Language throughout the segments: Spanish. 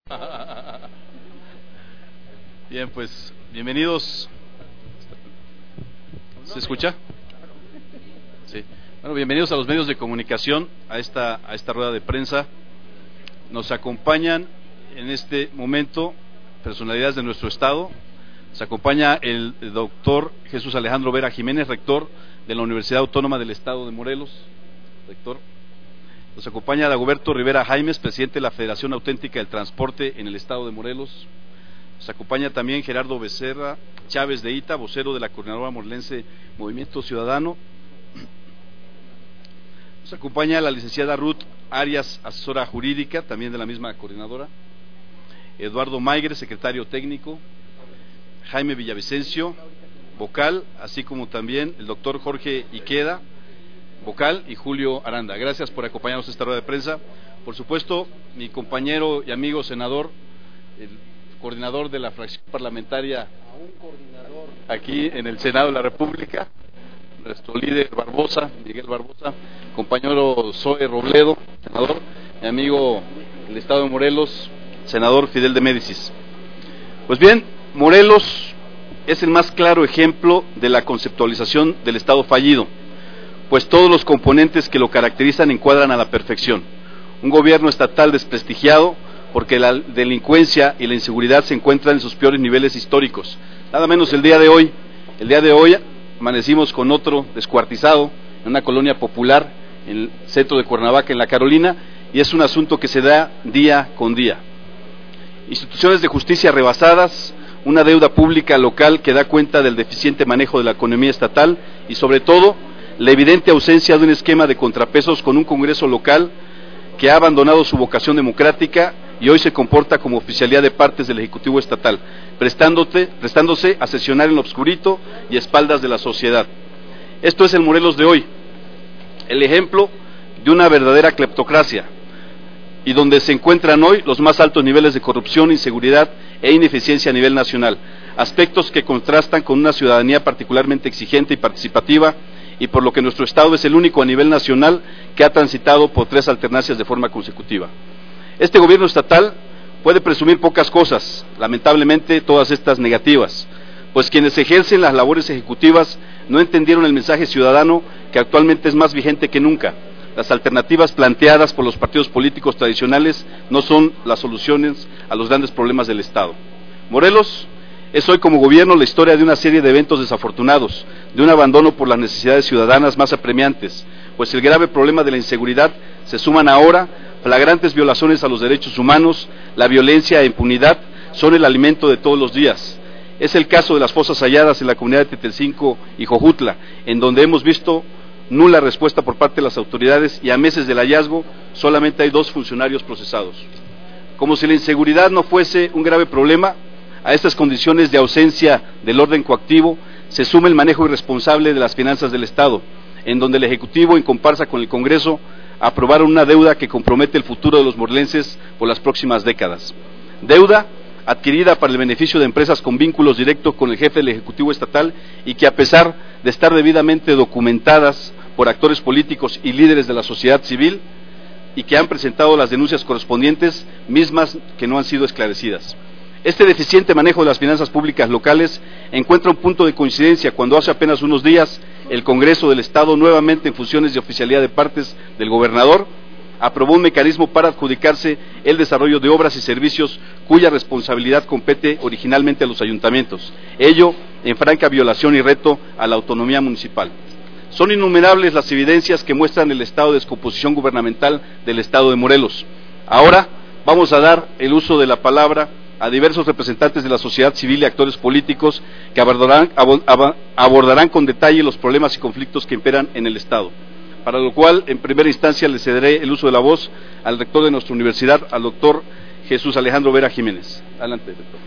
Bien, pues bienvenidos. ¿Se escucha? Sí. Bueno, bienvenidos a los medios de comunicación, a esta rueda de prensa. Nos acompañan en este momento personalidades de nuestro estado. Nos acompaña el doctor Jesús Alejandro Vera Jiménez, rector de la Universidad Autónoma del Estado de Morelos. Rector. Nos acompaña Dagoberto Rivera Jaimes, presidente de la Federación Auténtica del Transporte en el Estado de Morelos. Nos acompaña también Gerardo Becerra Chávez de Ita, vocero de la Coordinadora Morelense Movimiento Ciudadano. Nos acompaña la licenciada Ruth Arias, asesora jurídica, también de la misma coordinadora. Eduardo Maigre, secretario técnico. Jaime Villavicencio, vocal, así como también el doctor Jorge Iqueda, vocal, y Julio Aranda. Gracias por acompañarnos a esta rueda de prensa. Por supuesto, mi compañero y amigo senador, el coordinador de la fracción parlamentaria aquí en el Senado de la República, nuestro líder Barbosa, Miguel Barbosa, compañero Zoe Robledo, senador, mi amigo del Estado de Morelos, senador Fidel de Médicis. Pues bien, Morelos es el más claro ejemplo de la conceptualización del Estado fallido, pues todos los componentes que lo caracterizan encuadran a la perfección. Un gobierno estatal desprestigiado porque la delincuencia y la inseguridad se encuentran en sus peores niveles históricos. Nada menos el día de hoy amanecimos con otro descuartizado en una colonia popular en el centro de Cuernavaca, en la Carolina, y es un asunto que se da día con día. Instituciones de justicia rebasadas, una deuda pública local que da cuenta del deficiente manejo de la economía estatal y sobre todo la evidente ausencia de un esquema de contrapesos con un Congreso local que ha abandonado su vocación democrática y hoy se comporta como oficialía de partes del Ejecutivo estatal, prestándose a sesionar en lo obscurito y a espaldas de la sociedad. Esto es el Morelos de hoy, el ejemplo de una verdadera cleptocracia, y donde se encuentran hoy los más altos niveles de corrupción, inseguridad e ineficiencia a nivel nacional, aspectos que contrastan con una ciudadanía particularmente exigente y participativa, y por lo que nuestro Estado es el único a nivel nacional que ha transitado por 3 alternancias de forma consecutiva. Este gobierno estatal puede presumir pocas cosas, lamentablemente todas estas negativas, pues quienes ejercen las labores ejecutivas no entendieron el mensaje ciudadano que actualmente es más vigente que nunca. Las alternativas planteadas por los partidos políticos tradicionales no son las soluciones a los grandes problemas del Estado. Morelos es hoy como gobierno la historia de una serie de eventos desafortunados, de un abandono por las necesidades ciudadanas más apremiantes, pues el grave problema de la inseguridad se suman ahora flagrantes violaciones a los derechos humanos, la violencia e impunidad son el alimento de todos los días. Es el caso de las fosas halladas en la comunidad de Tetelcinco y Jojutla, en donde hemos visto nula respuesta por parte de las autoridades y a meses del hallazgo solamente hay 2 funcionarios procesados. Como si la inseguridad no fuese un grave problema, a estas condiciones de ausencia del orden coactivo se suma el manejo irresponsable de las finanzas del Estado, en donde el Ejecutivo, en comparsa con el Congreso, aprobaron una deuda que compromete el futuro de los morelenses por las próximas décadas. Deuda adquirida para el beneficio de empresas con vínculos directos con el jefe del Ejecutivo estatal y que, a pesar de estar debidamente documentadas por actores políticos y líderes de la sociedad civil, y que han presentado las denuncias correspondientes, mismas que no han sido esclarecidas. Este deficiente manejo de las finanzas públicas locales encuentra un punto de coincidencia cuando hace apenas unos días el Congreso del Estado, nuevamente en funciones de oficialía de partes del gobernador, aprobó un mecanismo para adjudicarse el desarrollo de obras y servicios cuya responsabilidad compete originalmente a los ayuntamientos, ello en franca violación y reto a la autonomía municipal. Son innumerables las evidencias que muestran el estado de descomposición gubernamental del Estado de Morelos. Ahora vamos a dar el uso de la palabra a diversos representantes de la sociedad civil y actores políticos que abordarán con detalle los problemas y conflictos que imperan en el Estado, para lo cual en primera instancia le cederé el uso de la voz al rector de nuestra universidad, al doctor Jesús Alejandro Vera Jiménez. Adelante, doctor.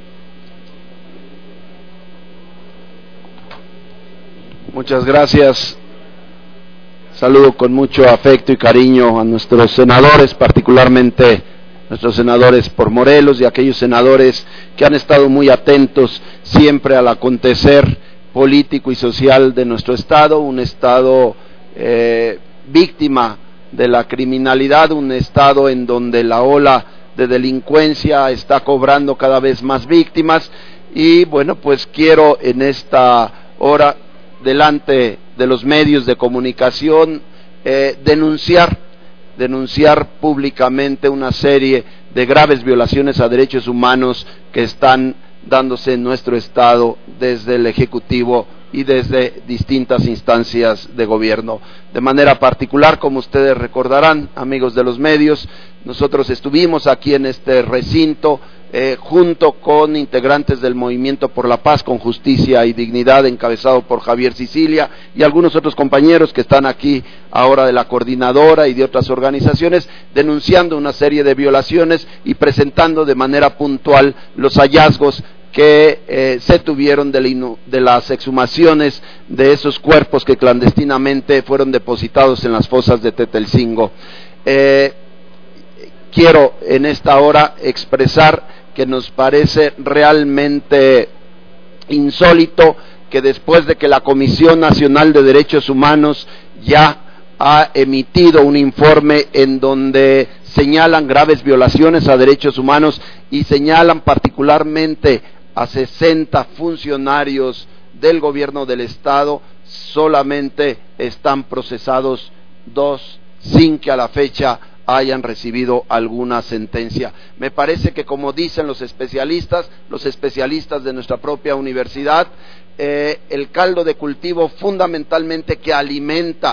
Muchas gracias. Saludo con mucho afecto y cariño a nuestros senadores, particularmente nuestros senadores por Morelos y aquellos senadores que han estado muy atentos siempre al acontecer político y social de nuestro Estado, un Estado víctima de la criminalidad, un Estado en donde la ola de delincuencia está cobrando cada vez más víctimas y bueno, pues quiero en esta hora delante de los medios de comunicación denunciar públicamente una serie de graves violaciones a derechos humanos que están dándose en nuestro estado desde el Ejecutivo y desde distintas instancias de gobierno. De manera particular, como ustedes recordarán, amigos de los medios, nosotros estuvimos aquí en este recinto junto con integrantes del Movimiento por la Paz, con Justicia y Dignidad, encabezado por Javier Sicilia, y algunos otros compañeros que están aquí ahora de la coordinadora y de otras organizaciones, denunciando una serie de violaciones y presentando de manera puntual los hallazgos que se tuvieron de las exhumaciones de esos cuerpos que clandestinamente fueron depositados en las fosas de Tetelcingo. Quiero en esta hora expresar que nos parece realmente insólito que después de que la Comisión Nacional de Derechos Humanos ya ha emitido un informe en donde señalan graves violaciones a derechos humanos y señalan particularmente a 60 funcionarios del gobierno del estado, solamente están procesados 2, sin que a la fecha hayan recibido alguna sentencia. Me parece que, como dicen los especialistas de nuestra propia universidad, el caldo de cultivo fundamentalmente que alimenta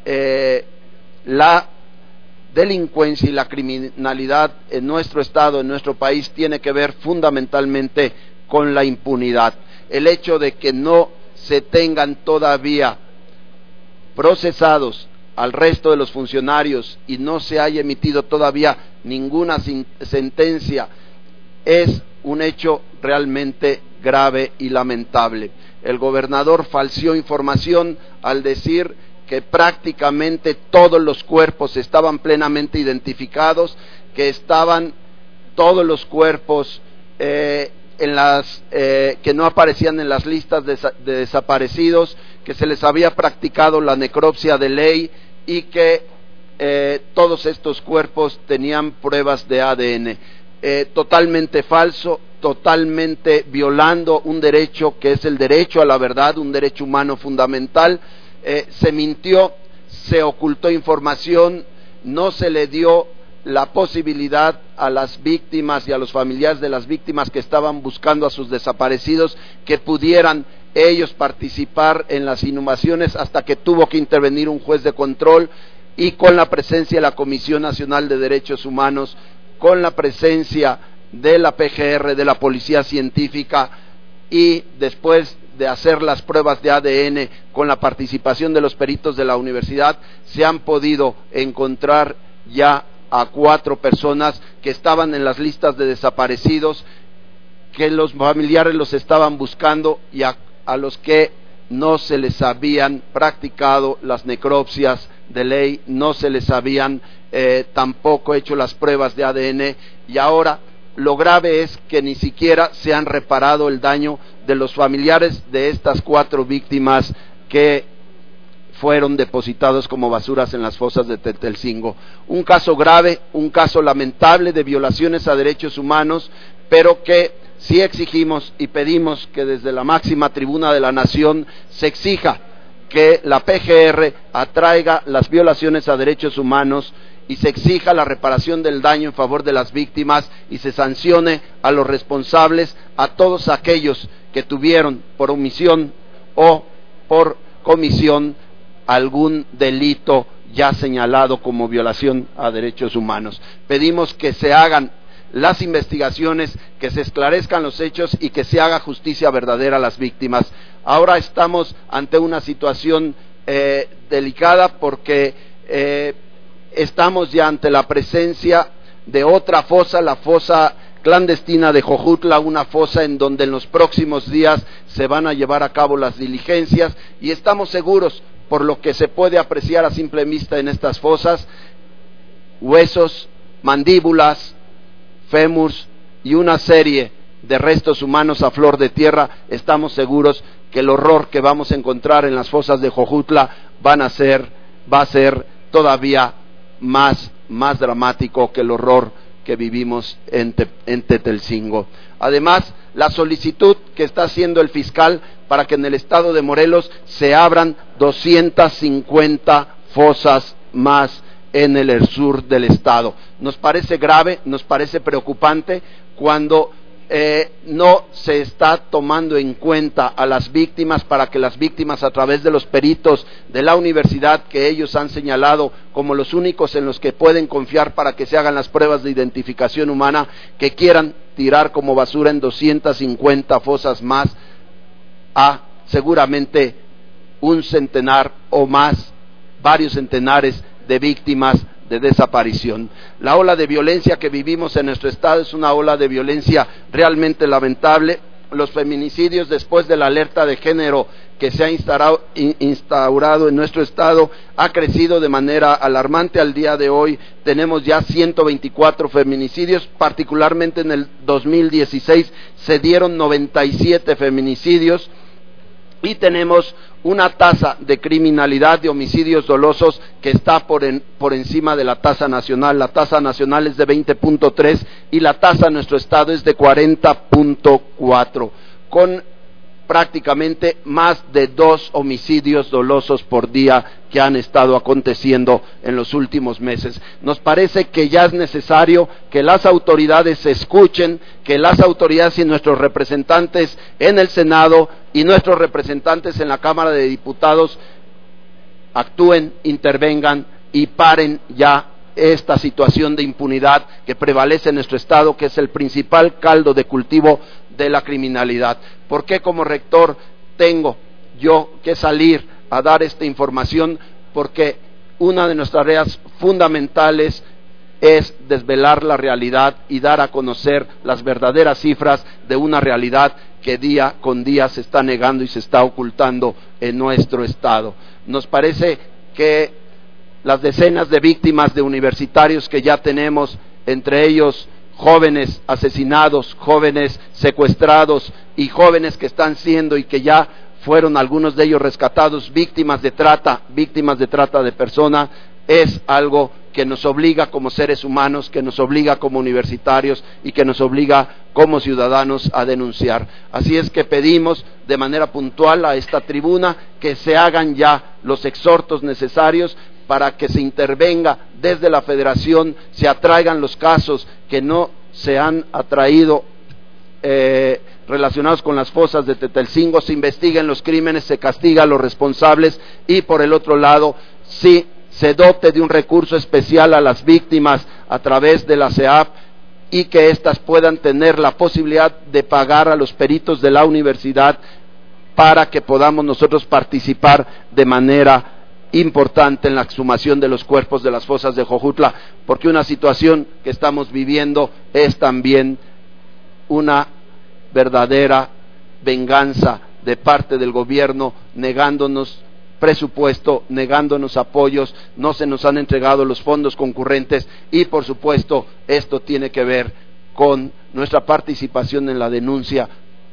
la delincuencia y la criminalidad en nuestro estado, en nuestro país, tiene que ver fundamentalmente con la impunidad. El hecho de que no se tengan todavía procesados al resto de los funcionarios y no se haya emitido todavía ninguna sentencia es un hecho realmente grave y lamentable. El gobernador falseó información al decir que prácticamente todos los cuerpos estaban plenamente identificados, que estaban todos los cuerpos que no aparecían en las listas de desaparecidos, que se les había practicado la necropsia de ley y que todos estos cuerpos tenían pruebas de ADN. Totalmente falso, totalmente violando un derecho que es el derecho a la verdad, un derecho humano fundamental. Se mintió, se ocultó información, no se le dio la posibilidad a las víctimas y a los familiares de las víctimas que estaban buscando a sus desaparecidos que pudieran ellos participar en las inhumaciones, hasta que tuvo que intervenir un juez de control y con la presencia de la Comisión Nacional de Derechos Humanos, con la presencia de la PGR, de la Policía Científica, y después de hacer las pruebas de ADN con la participación de los peritos de la universidad, se han podido encontrar ya a 4 personas que estaban en las listas de desaparecidos, que los familiares los estaban buscando y a los que no se les habían practicado las necropsias de ley, no se les habían tampoco hecho las pruebas de ADN, y ahora lo grave es que ni siquiera se han reparado el daño de los familiares de estas 4 víctimas que fueron depositados como basuras en las fosas de Tetelcingo. Un caso grave, un caso lamentable de violaciones a derechos humanos, pero que sí exigimos y pedimos que desde la máxima tribuna de la nación se exija que la PGR atraiga las violaciones a derechos humanos y se exija la reparación del daño en favor de las víctimas y se sancione a los responsables, a todos aquellos que tuvieron por omisión o por comisión algún delito ya señalado como violación a derechos humanos. Pedimos que se hagan las investigaciones, que se esclarezcan los hechos y que se haga justicia verdadera a las víctimas. Ahora estamos ante una situación delicada porque estamos ya ante la presencia de otra fosa, la fosa clandestina de Jojutla, una fosa en donde en los próximos días se van a llevar a cabo las diligencias, y estamos seguros, por lo que se puede apreciar a simple vista en estas fosas, huesos, mandíbulas, fémurs y una serie de restos humanos a flor de tierra. Estamos seguros que el horror que vamos a encontrar en las fosas de Jojutla va a ser todavía más dramático que el horror que vivimos en Tetelcingo. Además, la solicitud que está haciendo el fiscal para que en el estado de Morelos se abran 250 fosas más en el sur del estado. Nos parece grave, nos parece preocupante cuando no se está tomando en cuenta a las víctimas para que las víctimas, a través de los peritos de la universidad que ellos han señalado como los únicos en los que pueden confiar para que se hagan las pruebas de identificación humana, que quieran tirar como basura en 250 fosas más a seguramente un centenar o más, varios centenares de víctimas de desaparición. La ola de violencia que vivimos en nuestro estado es una ola de violencia realmente lamentable. Los feminicidios, después de la alerta de género que se ha instaurado en nuestro estado, ha crecido de manera alarmante. Al día de hoy tenemos ya 124 feminicidios, particularmente en el 2016 se dieron 97 feminicidios, y tenemos una tasa de criminalidad de homicidios dolosos que está por encima de la tasa nacional. La tasa nacional es de 20.3 y la tasa en nuestro estado es de 40.4, con prácticamente más de 2 homicidios dolosos por día que han estado aconteciendo en los últimos meses. Nos parece que ya es necesario que las autoridades se escuchen, que las autoridades y nuestros representantes en el Senado y nuestros representantes en la Cámara de Diputados actúen, intervengan y paren ya esta situación de impunidad que prevalece en nuestro estado, que es el principal caldo de cultivo de la criminalidad. ¿Por qué como rector tengo yo que salir a dar esta información? Porque una de nuestras tareas fundamentales es desvelar la realidad y dar a conocer las verdaderas cifras de una realidad que día con día se está negando y se está ocultando en nuestro estado. Nos parece que las decenas de víctimas de universitarios que ya tenemos, entre ellos jóvenes asesinados, jóvenes secuestrados y jóvenes que están siendo y que ya fueron algunos de ellos rescatados, víctimas de trata de personas, es algo que nos obliga como seres humanos, que nos obliga como universitarios y que nos obliga como ciudadanos a denunciar. Así es que pedimos de manera puntual a esta tribuna que se hagan ya los exhortos necesarios para que se intervenga desde la Federación, se atraigan los casos que no se han atraído relacionados con las fosas de Tetelcingo, se investiguen los crímenes, se castiga a los responsables y por el otro lado, sí se dote de un recurso especial a las víctimas a través de la CEAF y que éstas puedan tener la posibilidad de pagar a los peritos de la universidad para que podamos nosotros participar de manera importante en la exhumación de los cuerpos de las fosas de Jojutla, porque una situación que estamos viviendo es también una verdadera venganza de parte del gobierno, negándonos presupuesto, negándonos apoyos, no se nos han entregado los fondos concurrentes y por supuesto esto tiene que ver con nuestra participación en la denuncia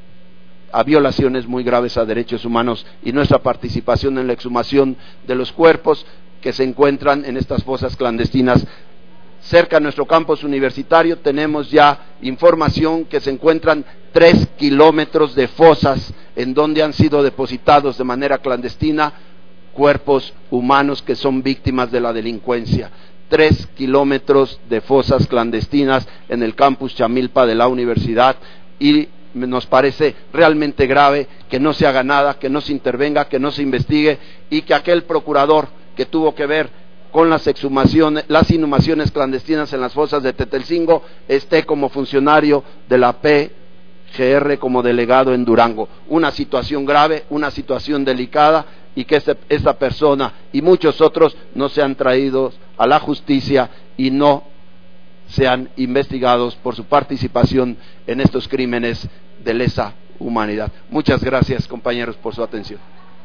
a violaciones muy graves a derechos humanos y nuestra participación en la exhumación de los cuerpos que se encuentran en estas fosas clandestinas. Cerca de nuestro campus universitario tenemos ya información que se encuentran 3 kilómetros de fosas en donde han sido depositados de manera clandestina cuerpos humanos que son víctimas de la delincuencia. 3 kilómetros de fosas clandestinas en el campus Chamilpa de la universidad y nos parece realmente grave que no se haga nada, que no se intervenga, que no se investigue y que aquel procurador que tuvo que ver con las exhumaciones, las inhumaciones clandestinas en las fosas de Tetelcingo esté como funcionario de la PGR, como delegado en Durango. Una situación grave, una situación delicada y que esa persona y muchos otros no sean traídos a la justicia y no sean investigados por su participación en estos crímenes de lesa humanidad. Muchas gracias, compañeros, por su atención.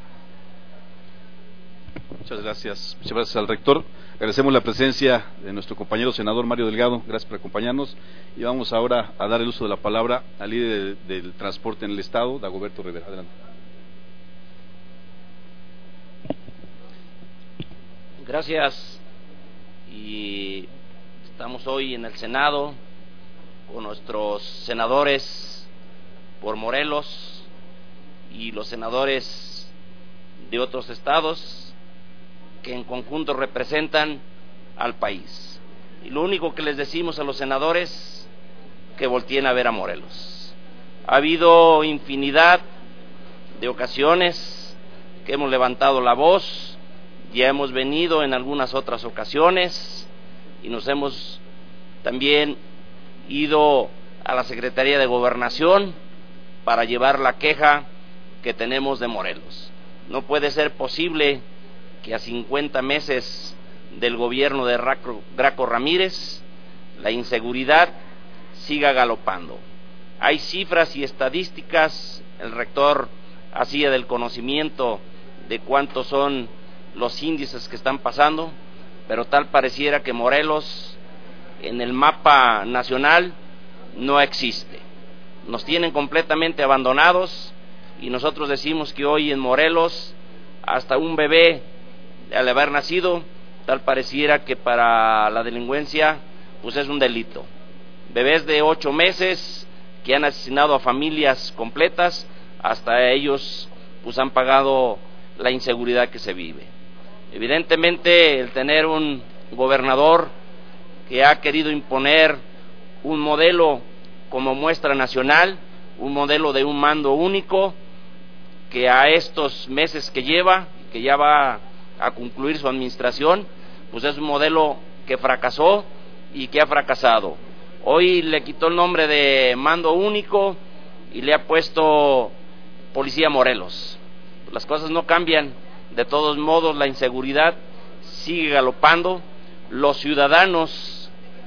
Muchas gracias al rector. Agradecemos la presencia de nuestro compañero senador Mario Delgado. Gracias por acompañarnos. Y vamos ahora a dar el uso de la palabra al líder del transporte en el estado, Dagoberto Rivera. Adelante. Gracias. Y Estamos hoy en el Senado con nuestros senadores por Morelos y los senadores de otros estados que en conjunto representan al país. Y lo único que les decimos a los senadores, que volteen a ver a Morelos. Ha habido infinidad de ocasiones que hemos levantado la voz, ya hemos venido en algunas otras ocasiones y nos hemos también ido a la Secretaría de Gobernación para llevar la queja que tenemos de Morelos. No puede ser posible que a 50 meses del gobierno de Graco Ramírez la inseguridad siga galopando. Hay cifras y estadísticas, el rector hacía del conocimiento de cuántos son los índices que están pasando, pero tal pareciera que Morelos en el mapa nacional no existe. Nos tienen completamente abandonados y nosotros decimos que hoy en Morelos hasta un bebé al haber nacido tal pareciera que para la delincuencia pues es un delito. Bebés de 8 meses que han asesinado a familias completas, hasta ellos pues han pagado la inseguridad que se vive. Evidentemente el tener un gobernador que ha querido imponer un modelo como muestra nacional, un modelo de un mando único, que a estos meses que lleva, que ya va a concluir su administración, pues es un modelo que fracasó y que ha fracasado. Hoy le quitó el nombre de mando único y le ha puesto Policía Morelos. Las cosas no cambian, de todos modos la inseguridad sigue galopando, los ciudadanos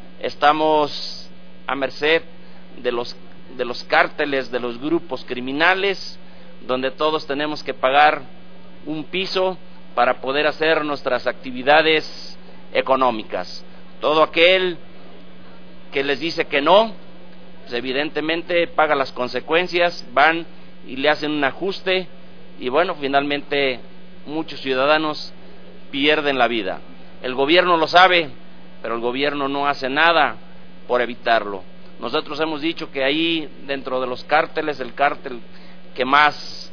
estamos a merced de los cárteles, de los grupos criminales, donde todos tenemos que pagar un piso para poder hacer nuestras actividades económicas. Todo aquel que les dice que no, pues evidentemente paga las consecuencias, van y le hacen un ajuste y bueno, finalmente muchos ciudadanos pierden la vida. El gobierno lo sabe, pero el gobierno no hace nada por evitarlo. Nosotros hemos dicho que ahí dentro de los cárteles, el cártel que más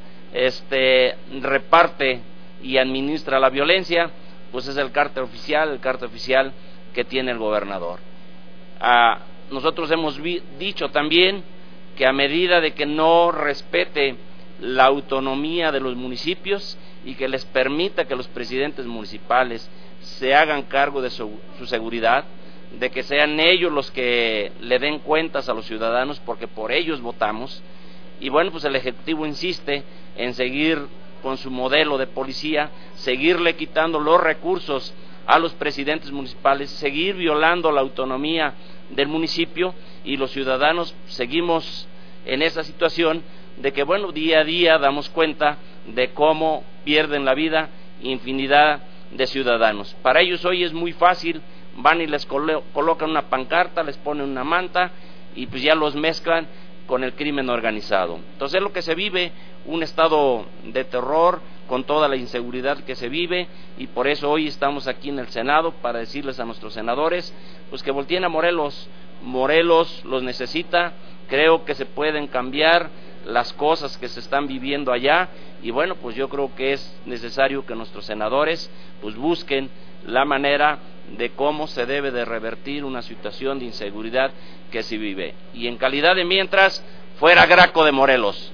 reparte y administra la violencia, pues es el cártel oficial que tiene el gobernador. Nosotros hemos dicho también que a medida de que no respete la autonomía de los municipios y que les permita que los presidentes municipales se hagan cargo de su seguridad, de que sean ellos los que le den cuentas a los ciudadanos, porque por ellos votamos. Y bueno, pues el Ejecutivo insiste en seguir con su modelo de policía, seguirle quitando los recursos a los presidentes municipales, seguir violando la autonomía del municipio, y los ciudadanos seguimos en esa situación de que bueno, día a día damos cuenta de cómo pierden la vida infinidad de ciudadanos. Para ellos hoy es muy fácil, van y les colocan una pancarta, les ponen una manta y pues ya los mezclan con el crimen organizado. Entonces es lo que se vive, un estado de terror con toda la inseguridad que se vive, y por eso hoy estamos aquí en el Senado para decirles a nuestros senadores pues que volteen a Morelos. Morelos los necesita, creo que se pueden cambiar las cosas que se están viviendo allá, y bueno, pues yo creo que es necesario que nuestros senadores pues busquen la manera de cómo se debe de revertir una situación de inseguridad que se vive. Y en calidad de mientras, fuera Graco de Morelos.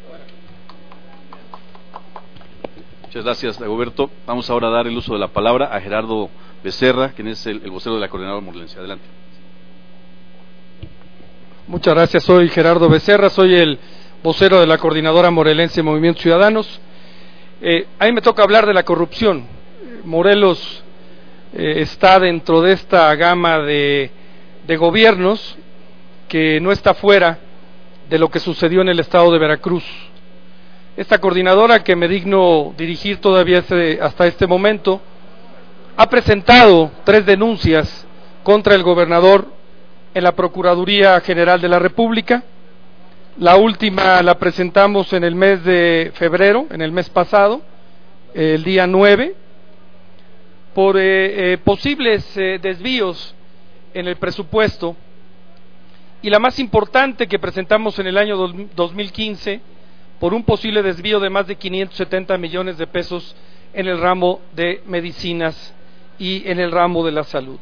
Muchas gracias, Dagoberto. Vamos ahora a dar el uso de la palabra a Gerardo Becerra, quien es el vocero de la Coordinadora Morelense. Adelante. Muchas gracias, soy Gerardo Becerra, soy el vocero de la Coordinadora Morelense Movimientos Ciudadanos. A mí me toca hablar de la corrupción. Morelos está dentro de esta gama de gobiernos que no está fuera de lo que sucedió en el estado de Veracruz. Esta coordinadora, que me digno dirigir todavía hasta este momento, ha presentado 3 denuncias contra el gobernador en la Procuraduría General de la República. La última la presentamos en el mes de febrero, en el mes pasado, el día 9, por posibles desvíos en el presupuesto, y la más importante que presentamos en el año 2015 por un posible desvío de más de 570 millones de pesos en el ramo de medicinas y en el ramo de la salud.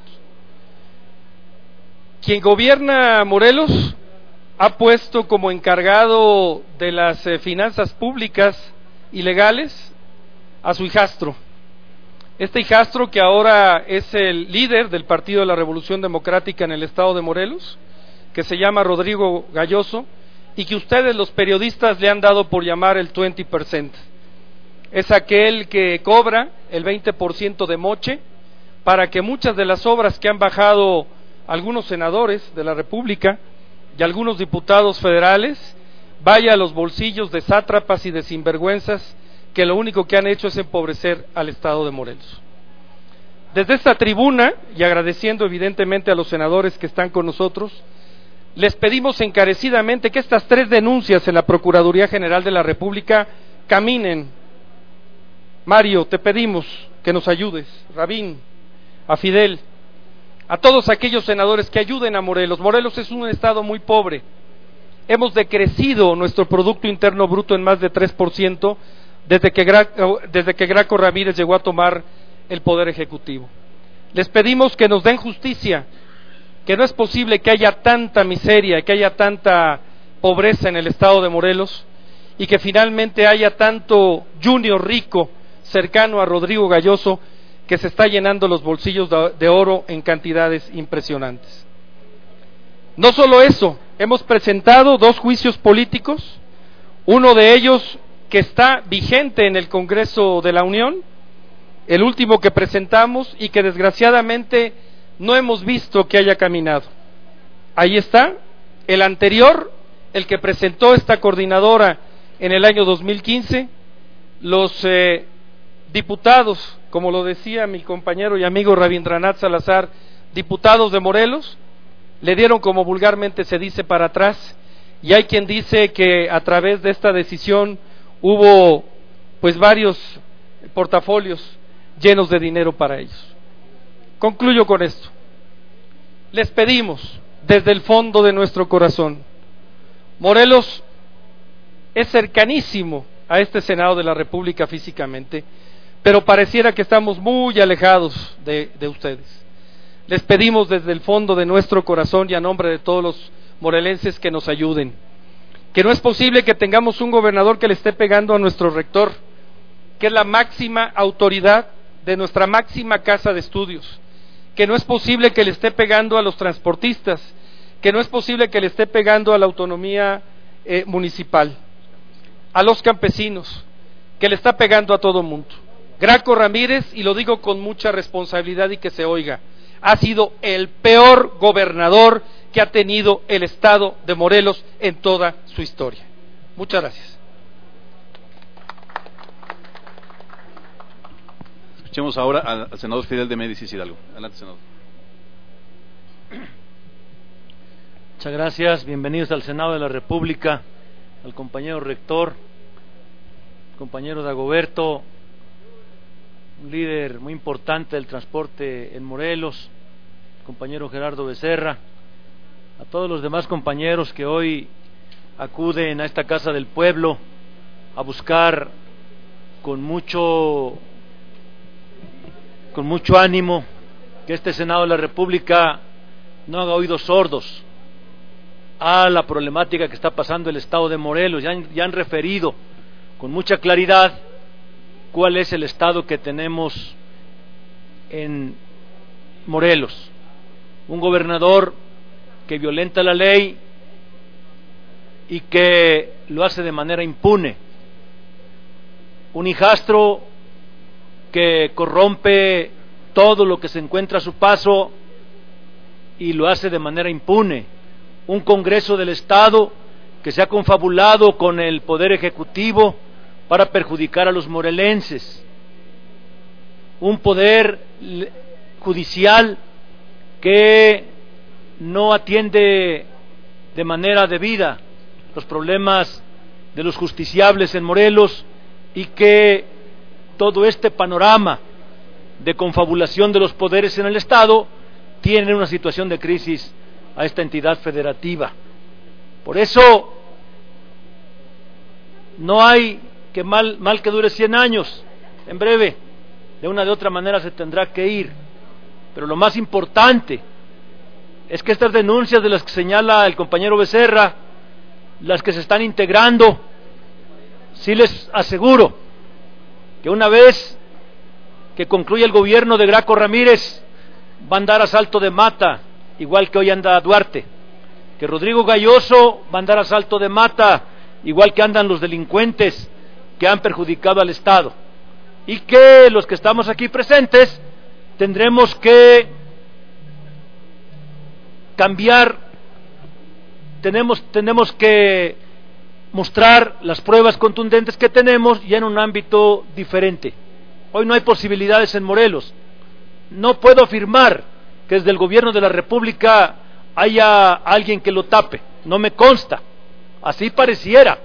Quien gobierna Morelos ha puesto como encargado de las finanzas públicas y legales a su hijastro. Este hijastro, que ahora es el líder del Partido de la Revolución Democrática en el estado de Morelos, que se llama Rodrigo Galloso, y que ustedes los periodistas le han dado por llamar el 20%. Es aquel que cobra el 20% de moche para que muchas de las obras que han bajado algunos senadores de la República y algunos diputados federales vaya a los bolsillos de sátrapas y de sinvergüenzas que lo único que han hecho es empobrecer al estado de Morelos. Desde esta tribuna, y agradeciendo evidentemente a los senadores que están con nosotros, les pedimos encarecidamente que estas 3 denuncias en la Procuraduría General de la República caminen. Mario, te pedimos que nos ayudes, Rabín, a Fidel, a todos aquellos senadores que ayuden a Morelos. Morelos es un estado muy pobre. Hemos decrecido nuestro Producto Interno Bruto en más de 3% desde que Graco Ramírez llegó a tomar el Poder Ejecutivo. Les pedimos que nos den justicia, que no es posible que haya tanta miseria, que haya tanta pobreza en el estado de Morelos y que finalmente haya tanto junior rico cercano a Rodrigo Galloso que se está llenando los bolsillos de oro en cantidades impresionantes. No solo eso, hemos presentado 2 juicios políticos, uno de ellos que está vigente en el Congreso de la Unión, el último que presentamos y que desgraciadamente no hemos visto que haya caminado. Ahí está, el anterior, el que presentó esta coordinadora en el año 2015, los diputados, como lo decía mi compañero y amigo Rabindranath Salazar, diputados de Morelos, le dieron, como vulgarmente se dice, para atrás, y hay quien dice que a través de esta decisión hubo pues varios portafolios llenos de dinero para ellos. Concluyo con esto. Les pedimos desde el fondo de nuestro corazón, Morelos es cercanísimo a este Senado de la República físicamente, pero pareciera que estamos muy alejados de ustedes. Les pedimos desde el fondo de nuestro corazón y a nombre de todos los morelenses que nos ayuden, que no es posible que tengamos un gobernador que le esté pegando a nuestro rector, que es la máxima autoridad de nuestra máxima casa de estudios, que no es posible que le esté pegando a los transportistas, que no es posible que le esté pegando a la autonomía municipal, a los campesinos, que le está pegando a todo mundo. Graco Ramírez, y lo digo con mucha responsabilidad y que se oiga, ha sido el peor gobernador que ha tenido el estado de Morelos en toda su historia. Muchas gracias. Escuchemos ahora al senador Fidel de Médicis Hidalgo. Adelante, senador. Muchas gracias, bienvenidos al Senado de la República, al compañero rector, compañero Dagoberto, un líder muy importante del transporte en Morelos, compañero Gerardo Becerra, a todos los demás compañeros que hoy acuden a esta Casa del Pueblo a buscar con mucho ánimo que este Senado de la República no haga oídos sordos a la problemática que está pasando el estado de Morelos. Ya han referido con mucha claridad cuál es el estado que tenemos en Morelos. Un gobernador que violenta la ley y que lo hace de manera impune. Un hijastro que corrompe todo lo que se encuentra a su paso y lo hace de manera impune. Un Congreso del Estado que se ha confabulado con el Poder Ejecutivo para perjudicar a los morelenses. Un Poder Judicial que no atiende de manera debida los problemas de los justiciables en Morelos y que todo este panorama de confabulación de los poderes en el Estado tiene una situación de crisis a esta entidad federativa. Por eso no hay que mal que dure 100 años, en breve, de una de otra manera se tendrá que ir. Pero lo más importante es que estas denuncias de las que señala el compañero Becerra, las que se están integrando, sí les aseguro que una vez que concluya el gobierno de Graco Ramírez, va a andar a salto de mata, igual que hoy anda Duarte, que Rodrigo Galloso va a andar a salto de mata, igual que andan los delincuentes que han perjudicado al Estado, y que los que estamos aquí presentes tendremos que cambiar, tenemos que mostrar las pruebas contundentes que tenemos ya en un ámbito diferente. Hoy no hay posibilidades en Morelos. No puedo afirmar que desde el gobierno de la República haya alguien que lo tape. No me consta. Así pareciera.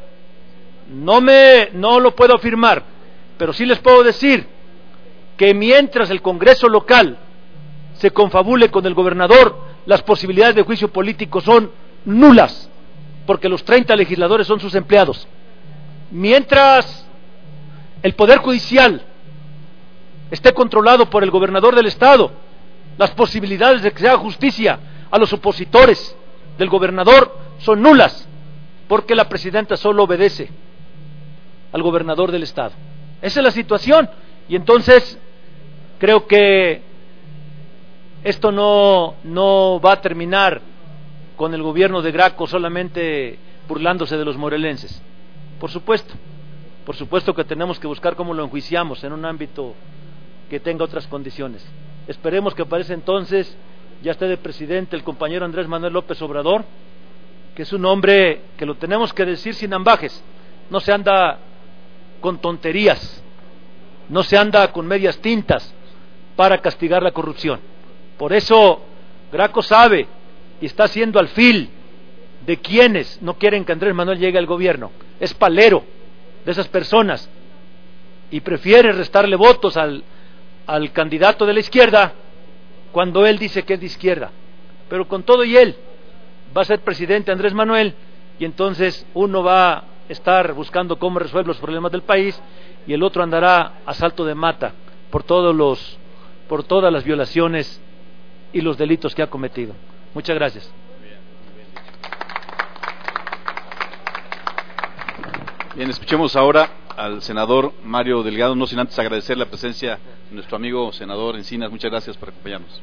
No lo puedo afirmar. Pero sí les puedo decir que mientras el Congreso local se confabule con el gobernador, las posibilidades de juicio político son nulas, porque los 30 legisladores son sus empleados. Mientras el Poder Judicial esté controlado por el gobernador del Estado, las posibilidades de que se haga justicia a los opositores del gobernador son nulas, porque la presidenta solo obedece al gobernador del Estado. Esa es la situación, y entonces creo que esto no va a terminar con el gobierno de Graco solamente burlándose de los morelenses. Por supuesto que tenemos que buscar cómo lo enjuiciamos en un ámbito que tenga otras condiciones. Esperemos que para ese entonces ya esté de presidente el compañero Andrés Manuel López Obrador, que es un hombre que lo tenemos que decir sin ambajes, no se anda con tonterías, no se anda con medias tintas para castigar la corrupción. Por eso Graco sabe y está haciendo alfil de quienes no quieren que Andrés Manuel llegue al gobierno. Es palero de esas personas y prefiere restarle votos al candidato de la izquierda cuando él dice que es de izquierda. Pero con todo y él va a ser presidente Andrés Manuel, y entonces uno va a estar buscando cómo resuelve los problemas del país y el otro andará a salto de mata por todas las violaciones y los delitos que ha cometido. Muchas gracias. Bien, escuchemos ahora al senador Mario Delgado, no sin antes agradecer la presencia de nuestro amigo senador Encinas. Muchas gracias por acompañarnos.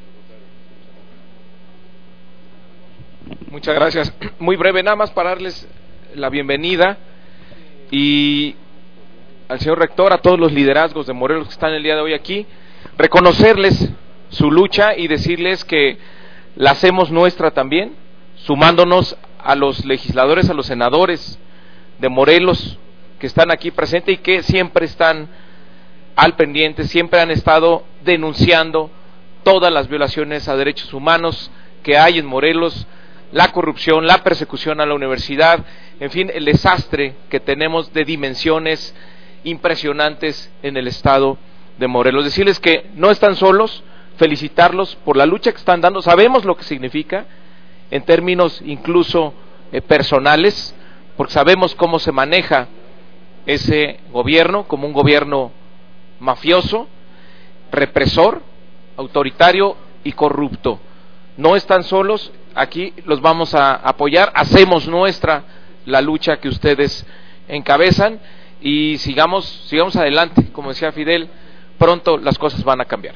Muchas gracias. Muy breve, nada más para darles la bienvenida y al señor rector, a todos los liderazgos de Morelos que están el día de hoy aquí, reconocerles su lucha y decirles que la hacemos nuestra también, sumándonos a los legisladores, a los senadores de Morelos que están aquí presentes y que siempre están al pendiente, siempre han estado denunciando todas las violaciones a derechos humanos que hay en Morelos, la corrupción, la persecución a la universidad, en fin, el desastre que tenemos de dimensiones impresionantes en el estado de Morelos. Decirles que no están solos, felicitarlos por la lucha que están dando, sabemos lo que significa en términos incluso personales, porque sabemos cómo se maneja ese gobierno como un gobierno mafioso, represor, autoritario y corrupto. No están solos, aquí los vamos a apoyar, hacemos nuestra la lucha que ustedes encabezan y sigamos adelante, como decía Fidel, pronto las cosas van a cambiar.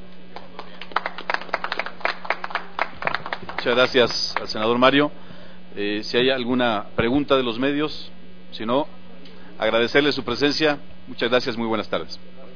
Muchas gracias al senador Mario. Si hay alguna pregunta de los medios, si no, agradecerle su presencia. Muchas gracias, muy buenas tardes.